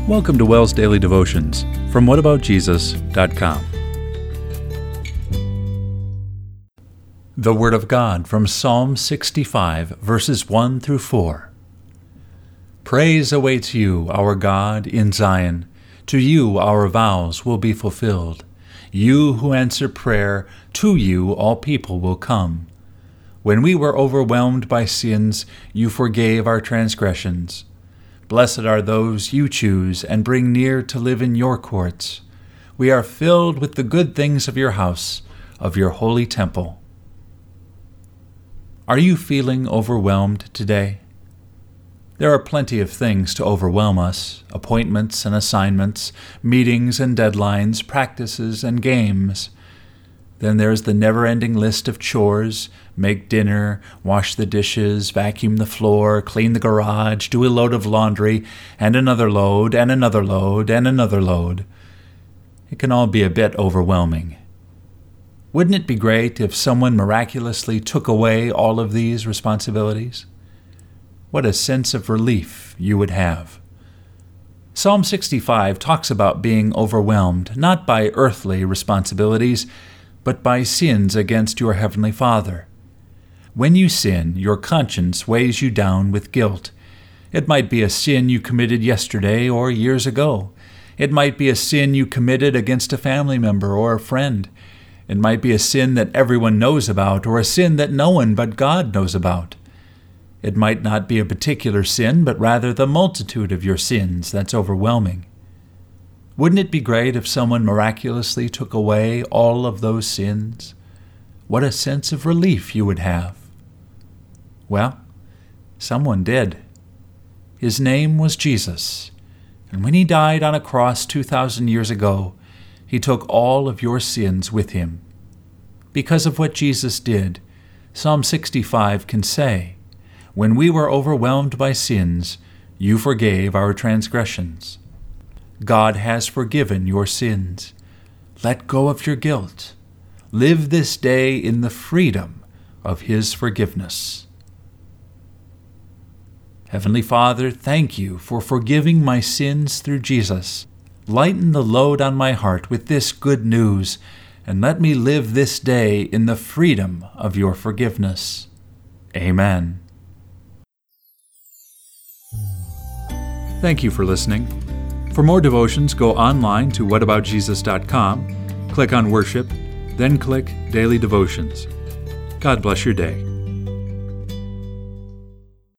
Welcome to Wells Daily Devotions from whataboutjesus.com. The Word of God from Psalm 65, verses 1 through 4. Praise awaits you, our God, in Zion. To you our vows will be fulfilled. You who answer prayer, to you all people will come. When we were overwhelmed by sins, you forgave our transgressions. Blessed are those you choose and bring near to live in your courts. We are filled with the good things of your house, of your holy temple. Are you feeling overwhelmed today? There are plenty of things to overwhelm us: appointments and assignments, meetings and deadlines, practices and games. Then there's the never-ending list of chores: make dinner, wash the dishes, vacuum the floor, clean the garage, do a load of laundry, and another load, and another load, and another load. It can all be a bit overwhelming. Wouldn't it be great if someone miraculously took away all of these responsibilities? What a sense of relief you would have. Psalm 65 talks about being overwhelmed not by earthly responsibilities, but by sins against your Heavenly Father. When you sin, your conscience weighs you down with guilt. It might be a sin you committed yesterday or years ago. It might be a sin you committed against a family member or a friend. It might be a sin that everyone knows about, or a sin that no one but God knows about. It might not be a particular sin, but rather the multitude of your sins that's overwhelming. Wouldn't it be great if someone miraculously took away all of those sins? What a sense of relief you would have. Well, someone did. His name was Jesus, and when he died on a cross 2,000 years ago, he took all of your sins with him. Because of what Jesus did, Psalm 65 can say, "When we were overwhelmed by sins, you forgave our transgressions." God has forgiven your sins. Let go of your guilt. Live this day in the freedom of His forgiveness. Heavenly Father, thank you for forgiving my sins through Jesus. Lighten the load on my heart with this good news, and let me live this day in the freedom of your forgiveness. Amen. Thank you for listening. For more devotions, go online to whataboutjesus.com, click on Worship, then click Daily Devotions. God bless your day.